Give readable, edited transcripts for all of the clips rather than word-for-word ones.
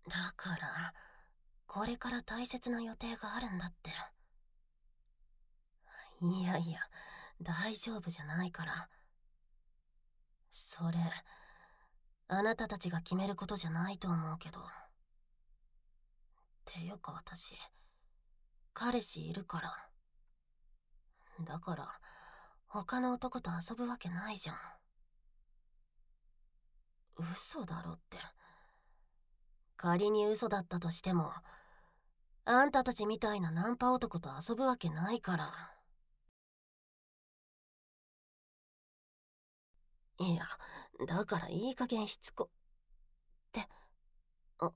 だから、これから大切な予定があるんだって。いやいや、大丈夫じゃないから。それ、あなたたちが決めることじゃないと思うけど。っていうか私、彼氏いるから。だから、他の男と遊ぶわけないじゃん。嘘だろって。仮に嘘だったとしても、あんたたちみたいなナンパ男と遊ぶわけないから。いや、だからいい加減しつこって。あ、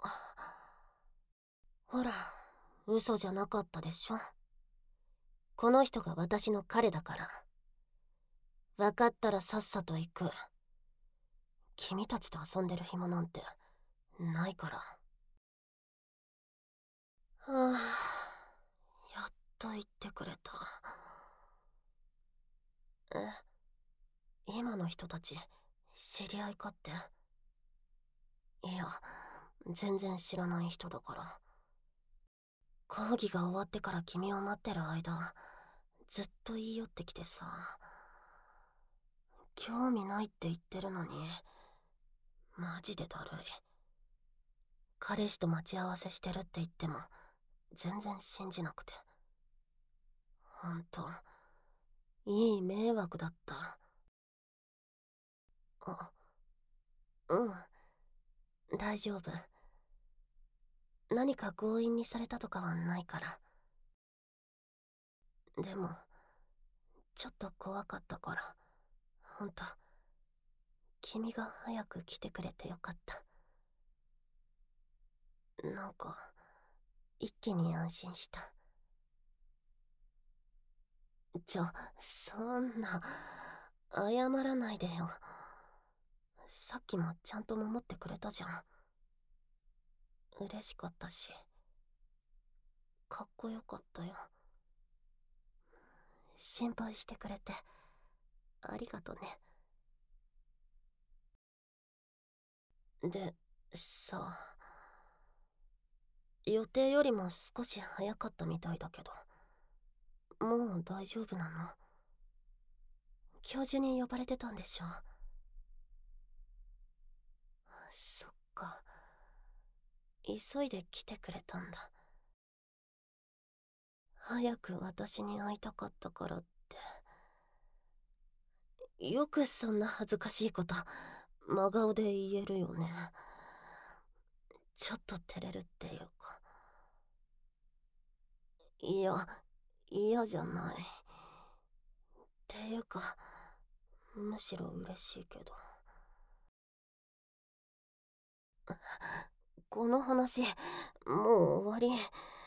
ほら、嘘じゃなかったでしょ。この人が私の彼だから。分かったらさっさと行く。君たちと遊んでる暇なんてないから。はあ、やっと言ってくれた。え、今の人たち知り合いかって？いや、全然知らない人だから。講義が終わってから君を待ってる間、ずっと言い寄ってきてさ。興味ないって言ってるのに、マジでだるい。彼氏と待ち合わせしてるって言っても、全然信じなくて。ほんと、いい迷惑だった。あ、大丈夫。何か強引にされたとかはないから。でも、ちょっと怖かったから、ほんと、君が早く来てくれてよかった。なんか、一気に安心した。そんな、謝らないでよ。さっきもちゃんと守ってくれたじゃん。嬉しかったし、かっこよかったよ。心配してくれて、ありがとね。で、さ、予定よりも少し早かったみたいだけど、もう大丈夫なの？教授に呼ばれてたんでしょ？そっか。急いで来てくれたんだ。早く私に会いたかったからって。よくそんな恥ずかしいこと真顔で言えるよね。ちょっと照れるっていうか。いや、嫌じゃない。っていうか、むしろ嬉しいけど。この話、もう終わり。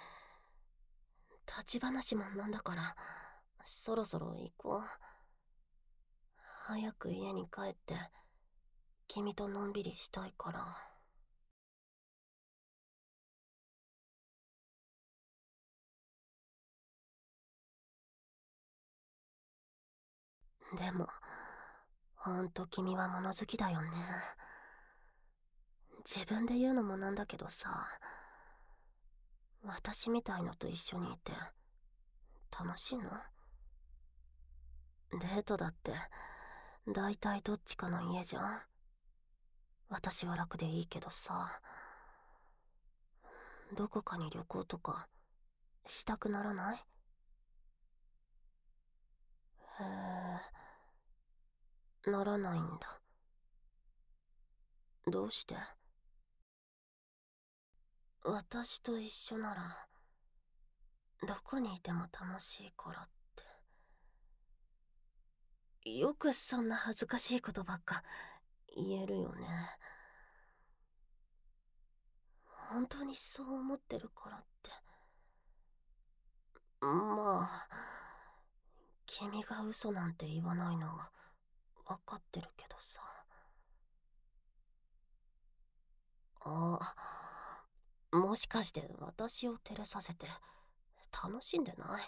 立ち話もなんだから、そろそろ行こう。早く家に帰って、君とのんびりしたいから。でも、ほんと君は物好きだよね。自分で言うのもなんだけどさ、私みたいのと一緒にいて、楽しいの？デートだって、だいたいどっちかの家じゃん。私は楽でいいけどさ、どこかに旅行とか、したくならない？へえ、ならないんだ。どうして？私と一緒なら、どこにいても楽しいからって。よくそんな恥ずかしいことばっか言えるよね。本当にそう思ってるからって。まあ、君が嘘なんて言わないのは分かってるけどさ。ああ、もしかして私を照れさせて楽しんでない？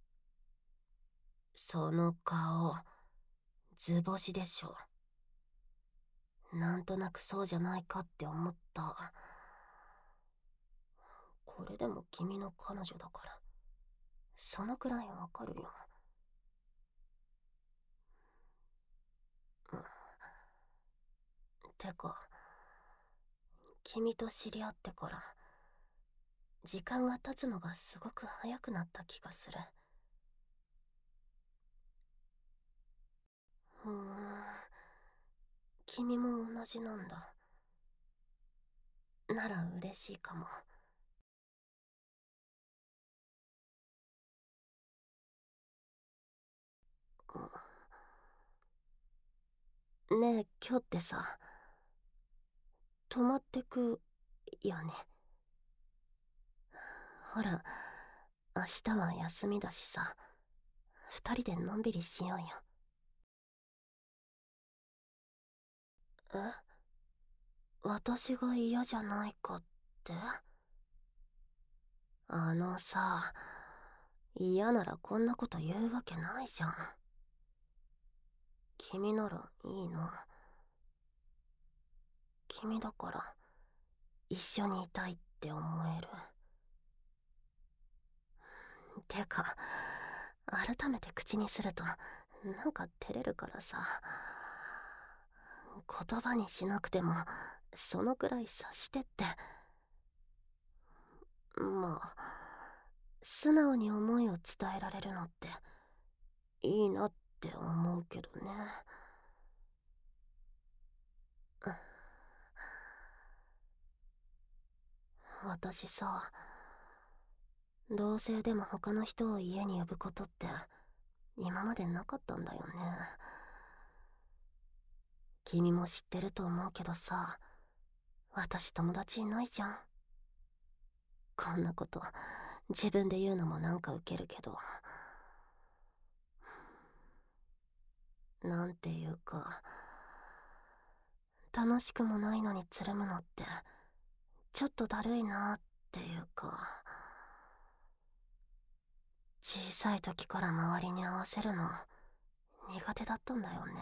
その顔、図星でしょ。なんとなくそうじゃないかって思った。 これでも君の彼女だから、そのくらいわかるよ。うん。てか、君と知り合ってから、時間が経つのがすごく早くなった気がする。ふーん、君も同じなんだ。なら嬉しいかも。ねえ、今日ってさ、泊まってくよね。ほら、明日は休みだしさ、二人でのんびりしようよ。え、私が嫌じゃないかって？あのさ、嫌ならこんなこと言うわけないじゃん。君ならいいの。君だから一緒にいたいって思える。てか、改めて口にするとなんか照れるからさ、言葉にしなくてもそのくらい察してって。まあ、素直に思いを伝えられるのっていいなって思うけどね。私さ、同性でも他の人を家に呼ぶことって今までなかったんだよね。君も知ってると思うけどさ、私友達いないじゃん。こんなこと自分で言うのもなんかウケるけど、なんていうか、楽しくもないのにつるむのってちょっとだるいなっていうか、小さい時から周りに合わせるの苦手だったんだよね。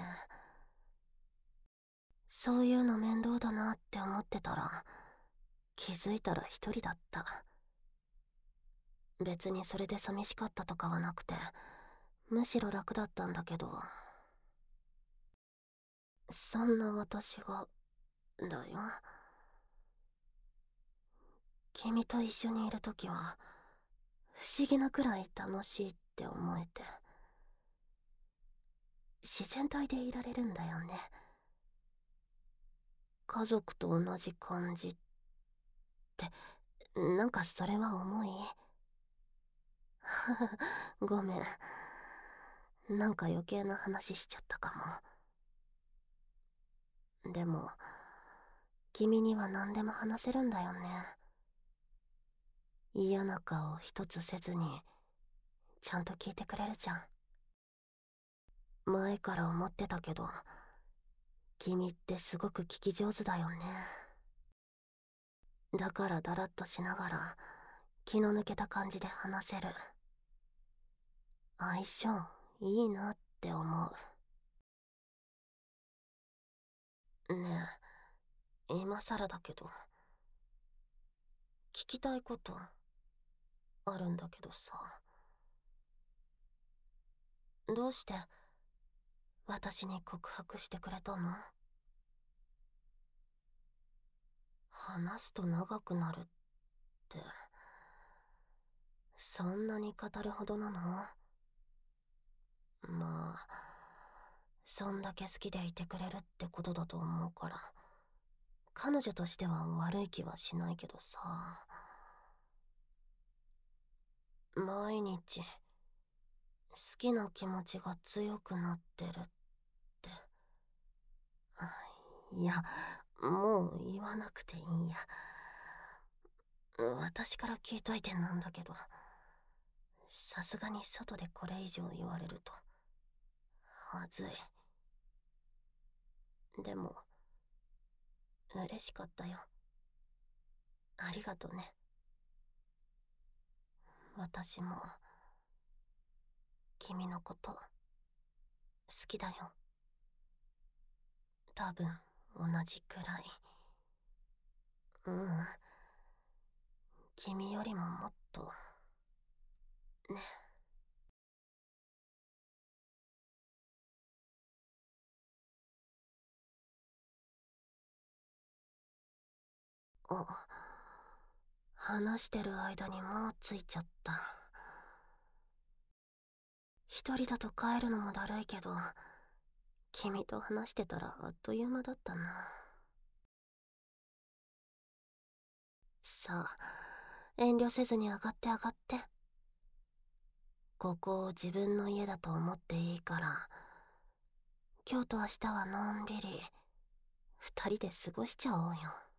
そういうの面倒だなって思ってたら、気づいたら一人だった。別にそれで寂しかったとかはなくて、むしろ楽だったんだけど、そんな私がだよ。君と一緒にいるときは不思議なくらい楽しいって思えて、自然体でいられるんだよね。家族と同じ感じって、なんかそれは重い？ごめん、なんか余計な話しちゃったかも。でも君には何でも話せるんだよね。嫌な顔一つせずにちゃんと聞いてくれるじゃん。前から思ってたけど、君ってすごく聞き上手だよね。だからだらっとしながら気の抜けた感じで話せる。相性いいなって思う。ねえ、今さらだけど聞きたいことあるんだけどさ、どうして私に告白してくれたの？話すと長くなるって、そんなに語るほどなの？まあ、そんだけ好きでいてくれるってことだと思うから、彼女としては悪い気はしないけどさ。毎日好きな気持ちが強くなってるって。あ、いや、もう言わなくていいや。私から聞いといてなんだけど、さすがに外でこれ以上言われるとはずい。でも嬉しかったよ。ありがとね。私も君のこと好きだよ。多分同じくらい。うん、 君よりももっとね。あ、話してる間にもう着いちゃった。一人だと帰るのもだるいけど、君と話してたらあっという間だったな。さあ、遠慮せずに上がって上がって。ここを自分の家だと思っていいから、今日と明日はのんびり二人で過ごしちゃおうよ。